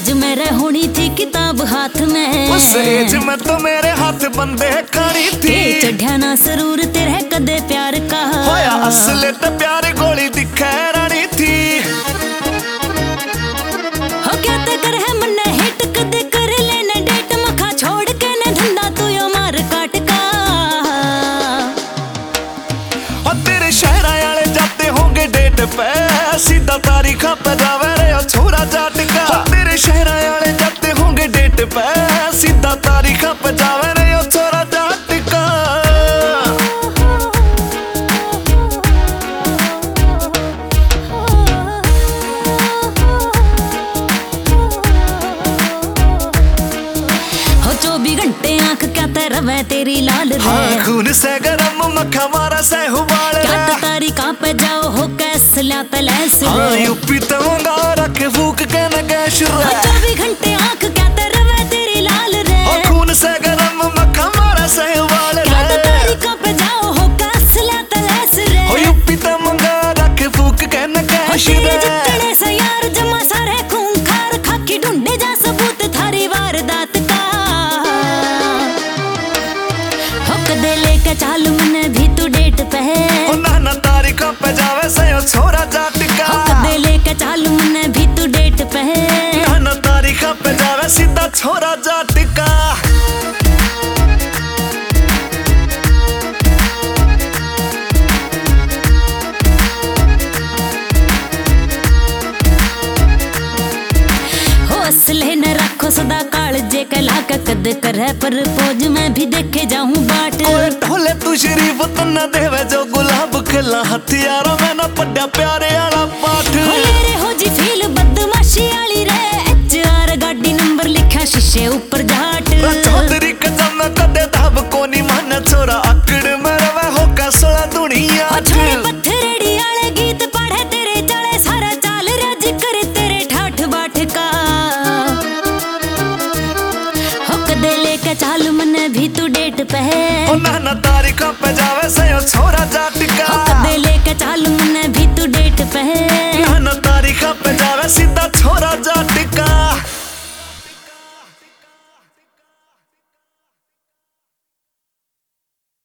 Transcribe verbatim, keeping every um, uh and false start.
As मेरे होनी थी किताब हाथ में, उस एज में तो मेरे हाथ बंदे खड़ी थी। चढ़िया ना सरूर तेरे कदे प्यार का, होया असले तो प्यार गोली दिखे रानी थी। हो क्या ते कर है मन हिट कदे कर लेने डेट मखा छोड़ के ने धंधा तू यो मार काट का। और तेरे शहर आले जाते होंगे डेट पे, सीधा तारीख पे जावे रे ओ छोरा जाट का। तेरे शहर आले जाते होंगे डेट पे, सीधा तारीख पे जावे रे ओ छोरा जाट का। हो चौबीस घंटे आंख क्या तेरवे तेरी लाल रे, हाँ खून से गरम मक्खा मारा से हुबाल क्या तारीखा पे जाओ हो कैस ला तलैस रे। हाँ यूपी तो मंगा रखे फूक के न गैश रे। चौबीस घंटे आंख क्या तेरवे तेरी लाल रे, और खून से गरम मक्खा मारा से हुबाल क्या तारीखा पे जाओ हो कैस ला तलैस रे। हो यूपी तो मंगा रखे फूक के न गैश रे। जितने से यार जमा सारे खूंखार खाकी ढूंढे जा सबूत थारी वारदात का। हो कदे लेके चालू मने भी तू डेट पे है, ओ नाना तारीख पे जावे से ओ छोरा जाट का। हो कदे लेके चालू मने भी तू डेट पे है, नाना तारीख पे जावे सीधा छोरा जाट का। हो असले न रखो सदा कालजे कला का कद करे पर पोज में भी देखे जाऊं बाट। ओए ढोले तू शरीफ तना देवे जो गुलाब खिला हथियारों में न पड्या प्यारे आला पाठ। हो मेरे हो जी फील बदमाशी आली रे, एच आर गाड़ी नंबर लिखा शीशे ऊपर जाट। चौधरी कदम कदे धाब कोनी मन छोरा अकड़ में रवे हो का सोला दुनिया। छोरे पत्थरेड़ी आले गीत पढ़े तेरे चले सारा चाल राज करे तेरे ठाठ बाट का। हो कदे लेके चाल मने भी तू डेट पे है, ओ नाना तारीख पे जावे से ओ छोरा जाट का।